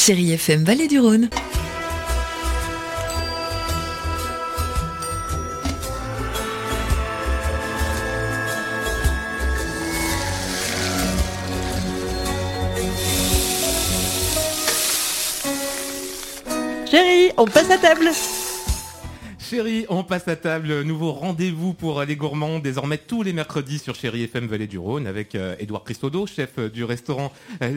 Chérie FM Vallée du Rhône. Chérie, on passe à table. Chérie, on passe à table. Nouveau rendez-vous pour les gourmands, désormais tous les mercredis sur Chérie FM Vallée du Rhône avec Édouard Christodo, chef du restaurant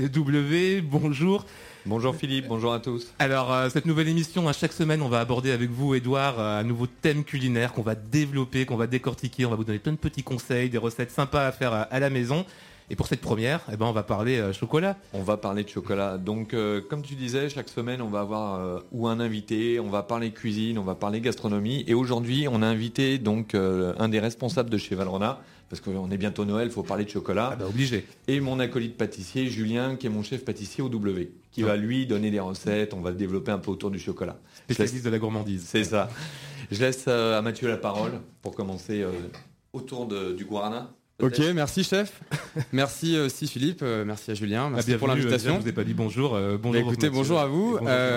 W. Bonjour. Bonjour Philippe, bonjour à tous. Alors, cette nouvelle émission, chaque semaine, on va aborder avec vous, Édouard, un nouveau thème culinaire qu'on va développer, qu'on va décortiquer. On va vous donner plein de petits conseils, des recettes sympas à faire à la maison. Et pour cette première, on va parler chocolat. On va parler de chocolat. Donc, comme tu disais, chaque semaine, on va avoir ou un invité, on va parler cuisine, on va parler gastronomie. Et aujourd'hui, on a invité donc un des responsables de chez Valrhona, parce qu'on est bientôt Noël, il faut parler de chocolat. Ah bah obligé. Et mon acolyte pâtissier, Julien, qui est mon chef pâtissier au W, qui va lui donner des recettes. On va développer un peu autour du chocolat. Spécialiste de la gourmandise. C'est ça. Je laisse à Mathieu la parole pour commencer autour du guarana. Ok, merci chef. Merci aussi Philippe, merci à Julien, merci pour l'invitation. Je vous ai pas dit bonjour. Bonjour. Écoutez, bonjour à vous.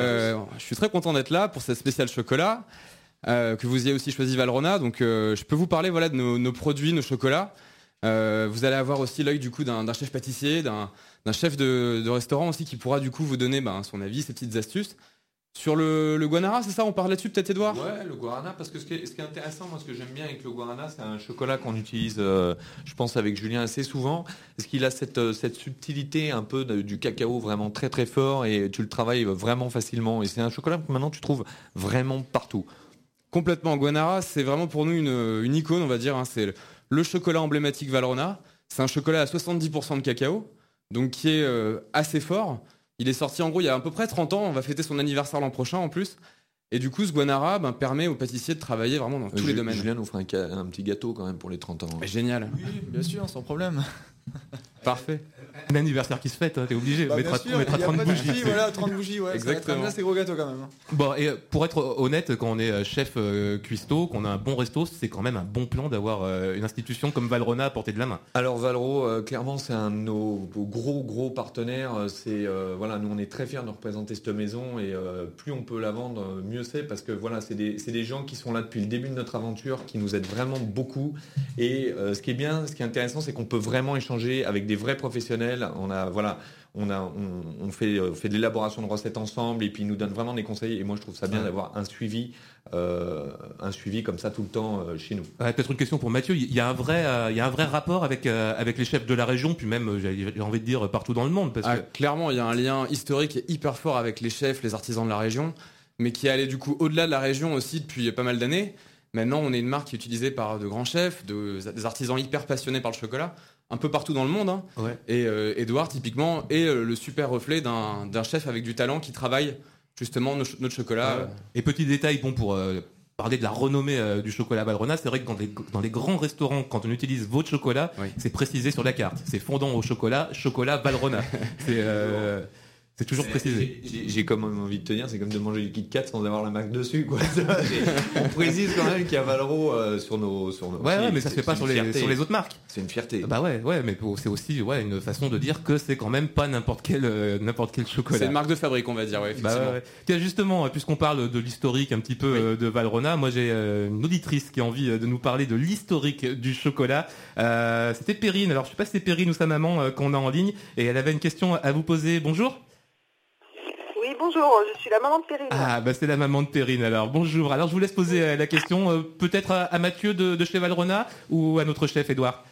Je suis très content d'être là pour cette spéciale chocolat, que vous ayez aussi choisi Valrhona. Donc je peux vous parler de nos produits, nos chocolats. Vous allez avoir aussi l'œil du coup d'un chef pâtissier, d'un chef de restaurant aussi qui pourra du coup vous donner son avis, ses petites astuces. Sur le guarana, c'est ça, on parle là-dessus peut-être Édouard ? Ouais, le guarana, parce que ce qui est intéressant, moi ce que j'aime bien avec le guarana, c'est un chocolat qu'on utilise, je pense avec Julien assez souvent, parce qu'il a cette subtilité un peu du cacao vraiment très très fort et tu le travailles vraiment facilement. Et c'est un chocolat que maintenant tu trouves vraiment partout. Complètement, guarana, c'est vraiment pour nous une icône, on va dire, hein. C'est le chocolat emblématique Valrhona. C'est un chocolat à 70% de cacao, donc qui est assez fort. Il est sorti en gros il y a à peu près 30 ans, on va fêter son anniversaire l'an prochain en plus. Et du coup ce guarana permet aux pâtissiers de travailler vraiment dans tous les domaines. Julien nous fera un petit gâteau quand même pour les 30 ans. Génial. Oui, bien sûr, sans problème. Parfait. Un anniversaire qui se fête, t'es obligé. Bah, on mettra 30 bougies. Voilà, 30 bougies, ouais. Exactement. Là, c'est gros gâteau quand même. Bon, et pour être honnête, quand on est chef cuistot, qu'on a un bon resto, c'est quand même un bon plan d'avoir une institution comme Valrhona à portée de la main. Alors Valro, clairement, c'est un de nos gros partenaires. Nous on est très fiers de représenter cette maison et plus on peut la vendre, mieux c'est parce que voilà, c'est des gens qui sont là depuis le début de notre aventure, qui nous aident vraiment beaucoup. Et ce qui est intéressant, c'est qu'on peut vraiment échanger avec des vrais professionnels. On fait de l'élaboration de recettes ensemble et puis ils nous donnent vraiment des conseils. Et moi, je trouve ça bien d'avoir un suivi comme ça tout le temps chez nous. Peut-être une question pour Mathieu. Il y a un vrai rapport avec les chefs de la région, puis même, j'ai envie de dire, partout dans le monde. Clairement, il y a un lien historique et hyper fort avec les chefs, les artisans de la région, mais qui est allé du coup au-delà de la région aussi depuis pas mal d'années. Maintenant, on est une marque qui est utilisée par de grands chefs, des artisans hyper passionnés par le chocolat, un peu partout dans le monde. Hein. Ouais. Et Édouard, typiquement, est le super reflet d'un chef avec du talent qui travaille justement notre chocolat. Ouais. Et petit détail, pour parler de la renommée du chocolat Valrhona, c'est vrai que dans les grands restaurants, quand on utilise votre chocolat, c'est précisé sur la carte. C'est fondant au chocolat Valrhona. C'est toujours précisé. J'ai comme envie de te dire, c'est comme de manger du Kit Kat sans avoir la marque dessus, quoi. On précise quand même qu'il y a Valro sur nos. Ouais, mais ça se fait pas sur les autres marques. C'est une fierté. Bah ouais, mais c'est aussi une façon de dire que c'est quand même pas n'importe quel chocolat. C'est une marque de fabrique, on va dire, effectivement. Bah ouais. Tiens, justement, puisqu'on parle de l'historique un petit peu de Valrhona, moi j'ai une auditrice qui a envie de nous parler de l'historique du chocolat. C'était Perrine. Alors je sais pas si c'est Perrine ou sa maman qu'on a en ligne, et elle avait une question à vous poser. Bonjour. Oui, bonjour, je suis la maman de Perrine. Ah, c'est la maman de Perrine, alors. Bonjour. Alors, je vous laisse poser la question, peut-être à Mathieu de chez Valrhona ou à notre chef, Édouard.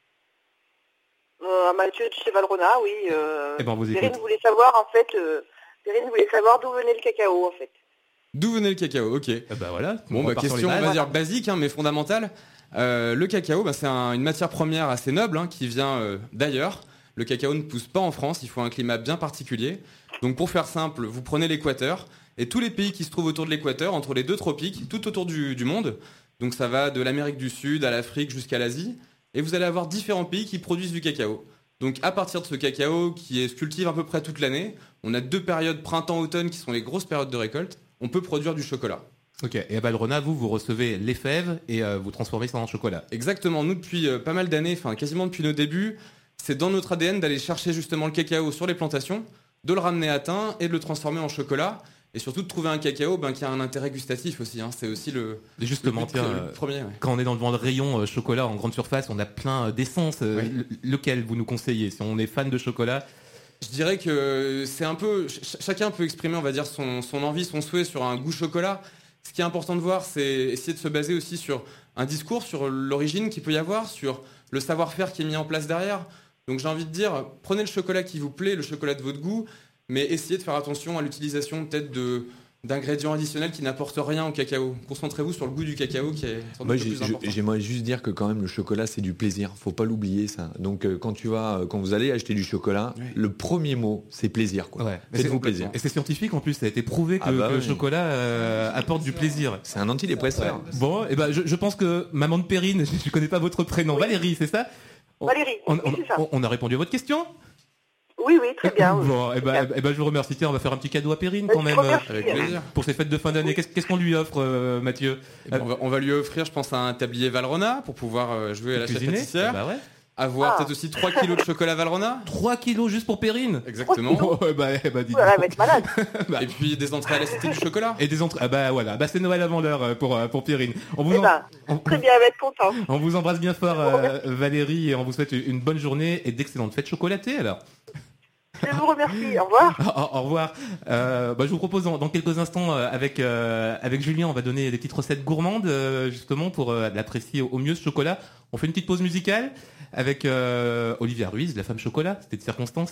À Mathieu de chez Valrhona, oui. On vous écoute. Perrine voulait savoir, d'où venait le cacao, en fait. D'où venait le cacao, ok. Voilà. Question, on va dire basique, mais fondamentale. Le cacao, c'est une matière première assez noble, qui vient d'ailleurs. Le cacao ne pousse pas en France, il faut un climat bien particulier. Donc pour faire simple, vous prenez l'équateur et tous les pays qui se trouvent autour de l'équateur, entre les deux tropiques, tout autour du monde. Donc ça va de l'Amérique du Sud à l'Afrique jusqu'à l'Asie. Et vous allez avoir différents pays qui produisent du cacao. Donc à partir de ce cacao qui se cultive à peu près toute l'année, on a 2 périodes printemps-automne qui sont les grosses périodes de récolte, on peut produire du chocolat. Ok, et à Valrhona, vous recevez les fèves et vous transformez ça en chocolat. Exactement, nous depuis pas mal d'années, quasiment depuis nos débuts, c'est dans notre ADN d'aller chercher justement le cacao sur les plantations. de le ramener à teint et de le transformer en chocolat. Et surtout de trouver un cacao qui a un intérêt gustatif aussi. Hein. C'est aussi Et justement, le premier. Ouais. Quand on est devant le rayon chocolat en grande surface, on a plein d'essences. Lequel vous nous conseillez si on est fan de chocolat? Je dirais que c'est un peu... Chacun peut exprimer, on va dire, son envie, son souhait sur un goût chocolat. Ce qui est important de voir, c'est essayer de se baser aussi sur un discours, sur l'origine qu'il peut y avoir, sur le savoir-faire qui est mis en place derrière. Donc j'ai envie de dire, prenez le chocolat qui vous plaît, le chocolat de votre goût, mais essayez de faire attention à l'utilisation peut-être d'ingrédients additionnels qui n'apportent rien au cacao. Concentrez-vous sur le goût du cacao qui est sans doute le plus important. J'aimerais juste dire que quand même le chocolat c'est du plaisir, faut pas l'oublier ça. Donc quand vous allez acheter du chocolat, le premier mot c'est plaisir quoi. Ouais. Faites-vous plaisir. Et c'est scientifique en plus, ça a été prouvé que le chocolat apporte du plaisir. C'est un antidépresseur. Bon, et je pense que maman de Perrine, je connais pas votre prénom, Valérie, c'est ça? Valérie, c'est ça. On a répondu à votre question? Oui, très bien. Bon, je vous remercie. Tiens, on va faire un petit cadeau à Perrine quand même. Avec plaisir. Pour ses fêtes de fin d'année, qu'est-ce qu'on lui offre, Mathieu? On va lui offrir, je pense, un tablier Valrona pour pouvoir jouer à la chef pâtissière. Ouais. Avoir peut-être aussi 3 kilos de chocolat Valrona. 3 kilos juste pour Perrine? Exactement. Dis elle va être malade. Et puis des entrées à la cité du chocolat. Et des entrées. Voilà. C'est Noël avant l'heure pour Perrine. Très bien, elle va être content. On vous embrasse bien fort, Valérie, et on vous souhaite une bonne journée et d'excellentes fêtes chocolatées alors. Je vous remercie. Au revoir. Au revoir. Je vous propose dans quelques instants avec Julien, on va donner des petites recettes gourmandes justement pour l'apprécier au mieux ce chocolat. On fait une petite pause musicale avec Olivia Ruiz, la femme chocolat. C'était de circonstance.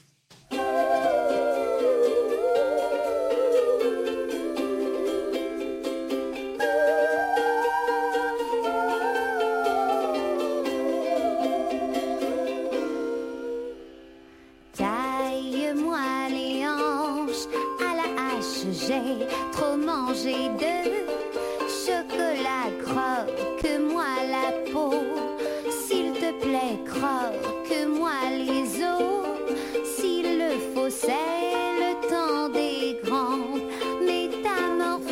J'ai trop mangé de chocolat, croque-moi la peau. S'il te plaît, croque-moi les os. S'il le faut, c'est le temps des grandes métamorphoses.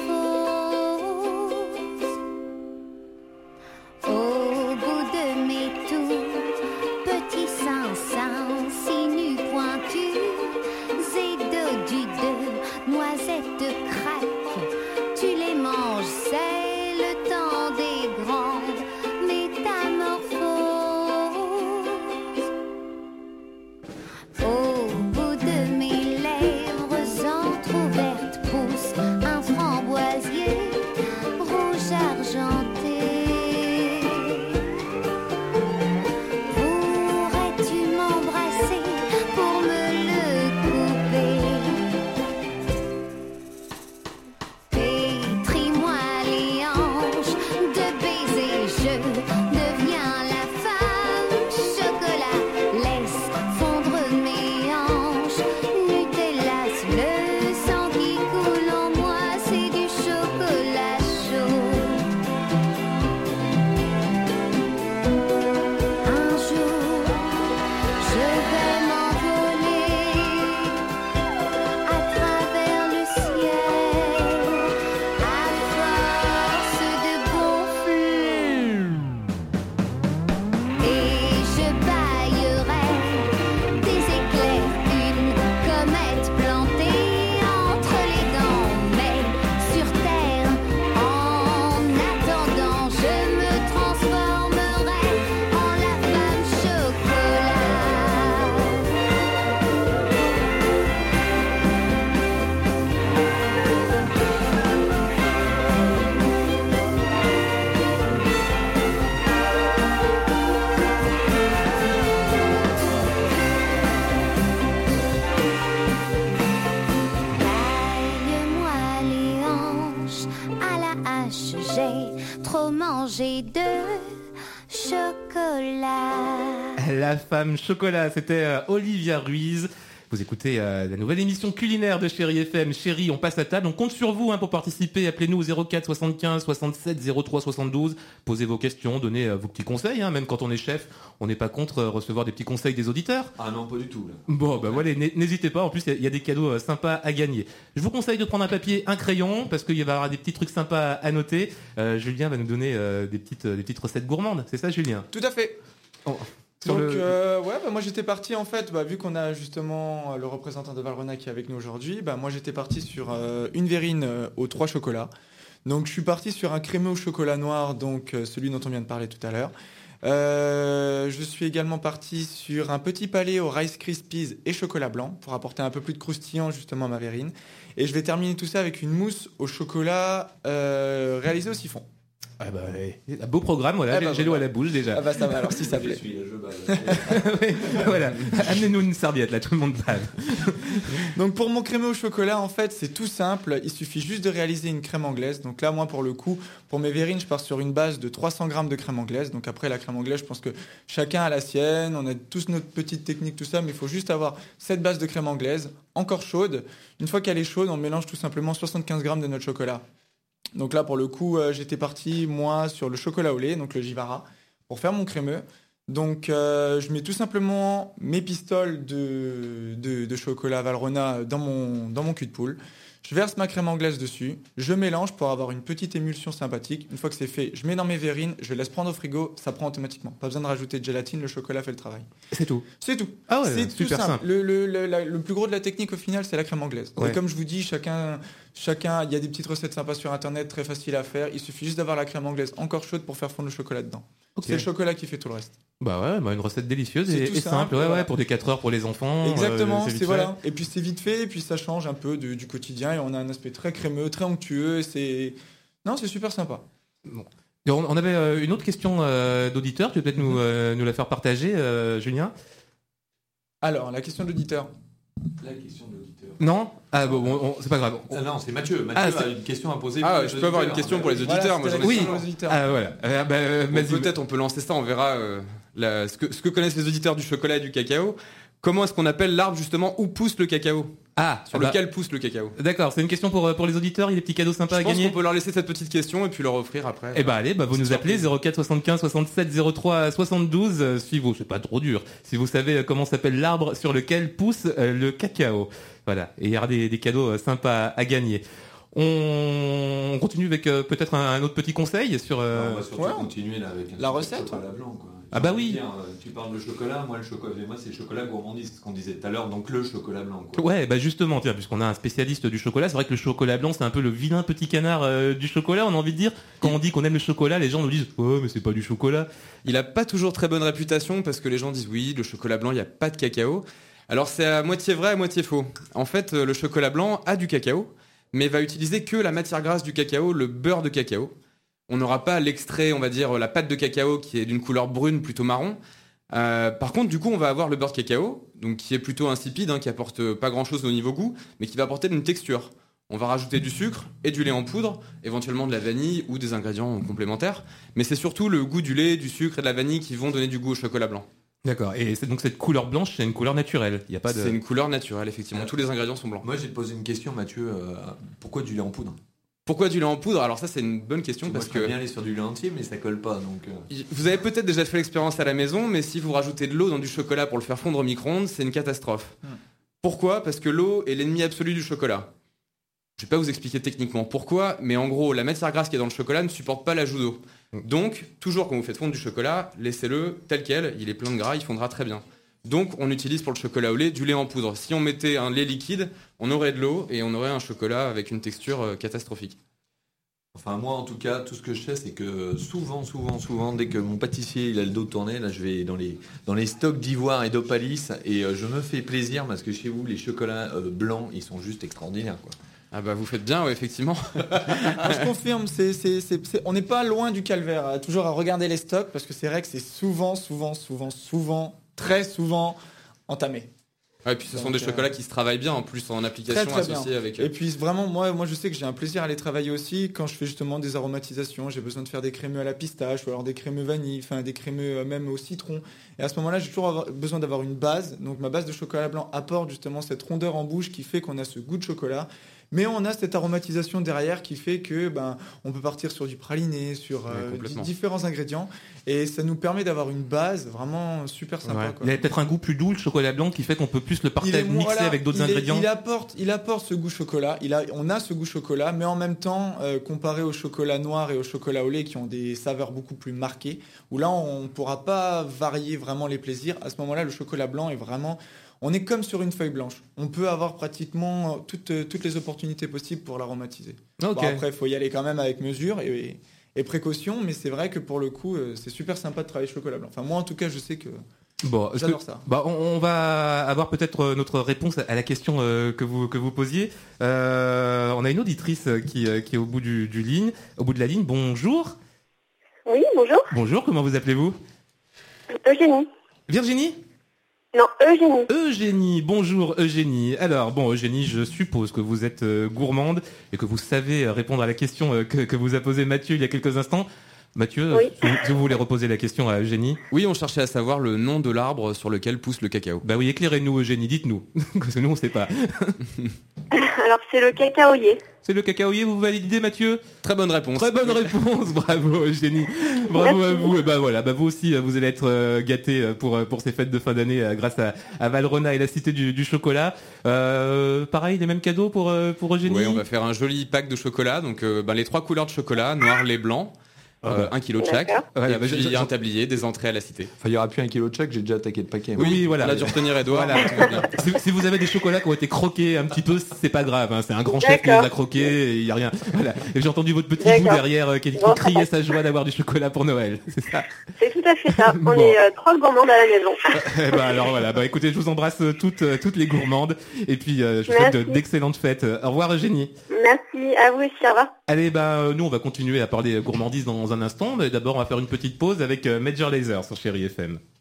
Au bout de mes tout petits seins, si nus pointus et dodus de noisettes craques, tu les manges, c'est le temps des grandes métamorphoses. Au bout de mes lèvres entr'ouvertes pousse un framboisier rouge argenté. Pourrais-tu m'embrasser pour me le couper? Pétris-moi les hanches de baisers, je deviens la femme chocolat. Laisse fondre mes hanches, Nutella, le sang qui coule en moi, c'est du chocolat chaud. Un jour, je vais m'envoler à travers le ciel, à force de gonfler. Et je baillerai des éclairs, une comète plantée entre les dents. Mais sur terre, en attendant, je me transformerai en la femme chocolat. Taille-moi les hanches à la hache, j'ai trop mangé de chocolat. La femme chocolat, c'était Olivia Ruiz. Vous écoutez la nouvelle émission culinaire de Chéri FM. Chéri, on passe à table. On compte sur vous pour participer. Appelez-nous au 04 75 67 03 72. Posez vos questions, donnez vos petits conseils. Même quand on est chef, on n'est pas contre recevoir des petits conseils des auditeurs. Ah non, pas du tout là. Bon, voilà, n'hésitez pas. En plus, il y a des cadeaux sympas à gagner. Je vous conseille de prendre un papier, un crayon, parce qu'il va y avoir des petits trucs sympas à noter. Julien va nous donner des petites recettes gourmandes. C'est ça, Julien? Tout à fait. Sur Donc, le- moi j'étais parti en fait, vu qu'on a justement le représentant de Valrhona qui est avec nous aujourd'hui, moi j'étais parti sur une verrine aux 3 chocolats. Donc je suis parti sur un crémeux au chocolat noir, donc celui dont on vient de parler tout à l'heure. Je suis également parti sur un petit palais au Rice Krispies et chocolat blanc pour apporter un peu plus de croustillant justement à ma verrine. Et je vais terminer tout ça avec une mousse au chocolat réalisée au siphon. Ah bah, un beau programme, voilà, j'ai l'eau à la bouche déjà. Ah bah ça va alors si ça Je plaît. suis je bave. Oui, voilà, amenez-nous une serviette là, tout le monde bave. Donc pour mon crémeux au chocolat, en fait, c'est tout simple. Il suffit juste de réaliser une crème anglaise. Donc là, moi, pour le coup, pour mes verrines, je pars sur une base de 300 grammes de crème anglaise. Donc après, la crème anglaise, je pense que chacun a la sienne. On a tous notre petite technique, tout ça. Mais il faut juste avoir cette base de crème anglaise, encore chaude. Une fois qu'elle est chaude, on mélange tout simplement 75 grammes de notre chocolat. Donc là, pour le coup, j'étais parti, moi, sur le chocolat au lait, donc le Jivara, pour faire mon crémeux. Donc, je mets tout simplement mes pistoles de chocolat Valrhona dans mon cul de poule. Je verse ma crème anglaise dessus. Je mélange pour avoir une petite émulsion sympathique. Une fois que c'est fait, je mets dans mes verrines. Je laisse prendre au frigo. Ça prend automatiquement. Pas besoin de rajouter de gélatine. Le chocolat fait le travail. C'est tout. C'est tout. Ah ouais, C'est tout super simple. Le plus gros de la technique au final, c'est la crème anglaise. Ouais. Et comme je vous dis, chacun, il y a des petites recettes sympas sur internet, très faciles à faire. Il suffit juste d'avoir la crème anglaise encore chaude pour faire fondre le chocolat dedans. Ok. C'est le chocolat qui fait tout le reste. Bah ouais, une recette délicieuse C'est et tout simple, simple, ouais, voilà. pour des 4 heures pour les enfants. Exactement, vite c'est fait. voilà. Et puis c'est vite fait, et puis ça change un peu du quotidien, et on a un aspect très crémeux, très onctueux. C'est super sympa. Et on avait une autre question d'auditeur, tu peux peut-être nous la faire partager, Julien. Alors, la question de l'auditeur. La question de l'auditeur. Non? Ah bon, c'est pas grave. Ah non, c'est Mathieu. Mathieu Ah, a une question à poser. Ah, pour les je peux avoir une auditeurs. question pour les auditeurs. Moi, Voilà, j'en ai c'était Oui. la question pour les auditeurs. Ah voilà. Bon, Vas-y. peut-être on peut lancer ça, on verra ce que connaissent les auditeurs du chocolat et du cacao. Comment est-ce qu'on appelle l'arbre justement où pousse le cacao? Ah, Sur lequel pousse le cacao? D'accord, c'est une question pour les auditeurs, il y a des petits cadeaux sympas Je à pense gagner. qu'on peut leur laisser cette petite question et puis leur offrir après. Eh ben allez, vous Petite nous appelez surprise. 04 75 67 03 72 si vous, c'est pas trop dur, si vous savez comment s'appelle l'arbre sur lequel pousse le cacao. Voilà, et il y aura des cadeaux sympas à gagner. On continue avec peut-être un autre petit conseil sur... On va surtout ouais. continuer là avec La recette. chocolat blanc. Quoi. Ah bah oui. Tu parles de chocolat, moi c'est le chocolat gourmandise, ce qu'on disait tout à l'heure, donc le chocolat blanc. Quoi. Ouais, justement, tiens, puisqu'on a un spécialiste du chocolat, c'est vrai que le chocolat blanc, c'est un peu le vilain petit canard du chocolat, on a envie de dire. Quand on dit qu'on aime le chocolat, les gens nous disent « Oh, mais c'est pas du chocolat ». Il a pas toujours très bonne réputation parce que les gens disent oui, le chocolat blanc, il n'y a pas de cacao. Alors c'est à moitié vrai, à moitié faux. En fait, le chocolat blanc a du cacao, mais va utiliser que la matière grasse du cacao, le beurre de cacao. On n'aura pas l'extrait, on va dire, la pâte de cacao qui est d'une couleur brune, plutôt marron. Par contre, du coup, on va avoir le beurre de cacao, donc qui est plutôt insipide, qui apporte pas grand-chose au niveau goût, mais qui va apporter une texture. On va rajouter du sucre et du lait en poudre, éventuellement de la vanille ou des ingrédients complémentaires. Mais c'est surtout le goût du lait, du sucre et de la vanille qui vont donner du goût au chocolat blanc. D'accord, et donc cette couleur blanche, c'est une couleur naturelle, il y a pas de... C'est une couleur naturelle, effectivement. Tous les ingrédients sont blancs. Moi j'ai posé une question, Mathieu. Pourquoi du lait en poudre? Pourquoi du lait en poudre? Alors ça, c'est une bonne question parce Moi, je peux que bien aller sur du lait entier, mais ça colle pas. Donc, vous avez peut-être déjà fait l'expérience à la maison, mais si vous rajoutez de l'eau dans du chocolat pour le faire fondre au micro-ondes, c'est une catastrophe. Pourquoi? Parce que l'eau est l'ennemi absolu du chocolat. Je vais pas vous expliquer techniquement pourquoi, mais en gros, la matière grasse qui est dans le chocolat ne supporte pas l'ajout d'eau. Donc, toujours quand vous faites fondre du chocolat, laissez-le tel quel, il est plein de gras, il fondra très bien. Donc, on utilise pour le chocolat au lait du lait en poudre. Si on mettait un lait liquide, on aurait de l'eau et on aurait un chocolat avec une texture catastrophique. enfin, moi en tout cas, tout ce que je sais, c'est que souvent, dès que mon pâtissier il a le dos tourné, là je vais dans les stocks d'Ivoire et d'Opalis et je me fais plaisir parce que chez vous, les chocolats blancs, ils sont juste extraordinaires, quoi. Ah bah vous faites bien, ouais, effectivement. Je confirme, on n'est pas loin du calvaire, toujours à regarder les stocks, parce que c'est vrai que c'est souvent, très souvent entamé. Ouais, et puis ce sont Donc, des chocolats qui se travaillent bien en plus en application Très, très associée bien. avec. Et puis vraiment, moi je sais que j'ai un plaisir à les travailler aussi quand je fais justement des aromatisations. J'ai besoin de faire des crémeux à la pistache ou alors des crémeux vanille, enfin des crémeux même au citron. Et à ce moment-là, j'ai toujours besoin d'avoir une base. Donc ma base de chocolat blanc apporte justement cette rondeur en bouche qui fait qu'on a ce goût de chocolat. Mais on a cette aromatisation derrière qui fait que on peut partir sur du praliné, sur complètement. différents ingrédients, et ça nous permet d'avoir une base vraiment super sympa. Ouais. Quoi. Il a peut-être un goût plus doux, le chocolat blanc, qui fait qu'on peut plus le mixer avec d'autres ingrédients. Il apporte ce goût chocolat. On a ce goût chocolat, mais en même temps, comparé au chocolat noir et au chocolat au lait qui ont des saveurs beaucoup plus marquées, où là on ne pourra pas varier vraiment les plaisirs. À ce moment-là, le chocolat blanc est vraiment... On est comme sur une feuille blanche. On peut avoir pratiquement toutes les opportunités possibles pour l'aromatiser. Ok. Bon, après, il faut y aller quand même avec mesure et précaution, mais c'est vrai que pour le coup, c'est super sympa de travailler chocolat blanc. Enfin, moi, en tout cas, je sais que Bon, j'adore ça. On va avoir peut-être notre réponse à la question que vous posiez. On a une auditrice qui est au bout de la ligne. Bonjour. Oui, bonjour. Bonjour, comment vous appelez-vous? Eugénie. Virginie? Non, Eugénie. Eugénie, bonjour Eugénie. Alors bon Eugénie, je suppose que vous êtes gourmande et que vous savez répondre à la question que vous a posée Mathieu il y a quelques instants. Mathieu, Oui. si vous voulez reposer la question à Eugénie. Oui, on cherchait à savoir le nom de l'arbre sur lequel pousse le cacao. Bah oui, éclairez-nous Eugénie, dites-nous, parce que nous on sait pas. Alors, c'est le cacaoyer. C'est le cacaoyer, vous validez Mathieu? Très bonne réponse. Très bonne réponse, bravo Eugénie, bravo à vous. Et voilà, vous aussi vous allez être gâtés pour ces fêtes de fin d'année grâce à Valrhona et la Cité du chocolat. Pareil, les mêmes cadeaux pour Eugénie. Oui, on va faire un joli pack de chocolat, donc les 3 couleurs de chocolat, noir, lait, blanc. 1 kilo de chaque, D'accord. Voilà, et puis un tablier, des entrées à la cité. Enfin, il n'y aura plus 1 kilo de chaque, j'ai déjà attaqué le paquet. Oui, voilà. On a dû retenir Edouard, Voilà. tout va bien. Si vous avez des chocolats qui ont été croqués un petit peu, c'est pas grave. Hein. C'est un grand chef qui les D'accord. a croqués et il y a rien. Voilà. Et j'ai entendu votre petit bout D'accord. derrière qui Bon, criait sa joie d'avoir du chocolat pour Noël. C'est ça. C'est tout à fait ça. Bon. On est 3 gourmandes à la maison. Eh ben alors voilà. Bah écoutez, je vous embrasse toutes les gourmandes et puis je vous souhaite Merci. d'excellentes fêtes. Au revoir Eugénie. Merci à vous aussi. Au revoir. Allez, nous on va continuer à parler gourmandise dans un instant, mais d'abord on va faire une petite pause avec Major Lazer sur Chéri FM.